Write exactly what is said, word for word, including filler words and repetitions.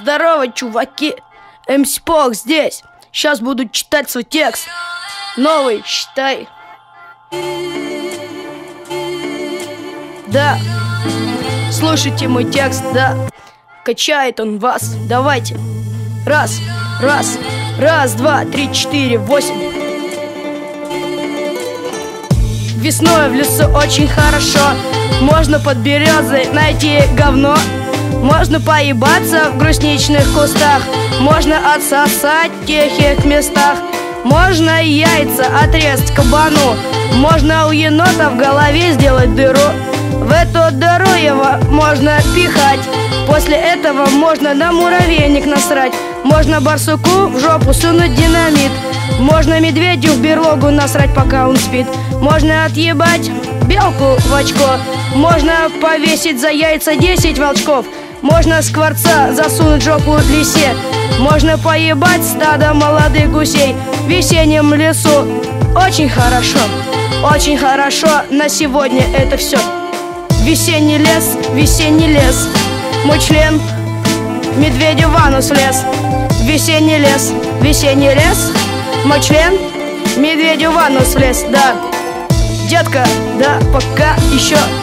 Здорово, чуваки! эм си Пох здесь. Сейчас буду читать свой текст. Новый, считай. Да, слушайте мой текст, да. Качает он вас. Давайте. Раз, раз, раз, два, три, четыре, восемь. Весной в лесу очень хорошо. Можно под березой найти говно. Можно поебаться в грустничных кустах. Можно отсосать в тихих местах. Можно яйца отрезать кабану. Можно у енота в голове сделать дыру. В эту дыру его можно пихать. После этого можно на муравейник насрать. Можно барсуку в жопу сунуть динамит. Можно медведю в берлогу насрать, пока он спит. Можно отъебать белку в очко. Можно повесить за яйца десять волчков. Можно скворца засунуть в жопу лисе. Можно поебать стадо молодых гусей в весеннем лесу. Очень хорошо, очень хорошо. На сегодня это все. Весенний лес, весенний лес. Мой член медведю в анус влез. Весенний лес, весенний лес. Мой член медведю в анус влез, да. Детка, да, пока еще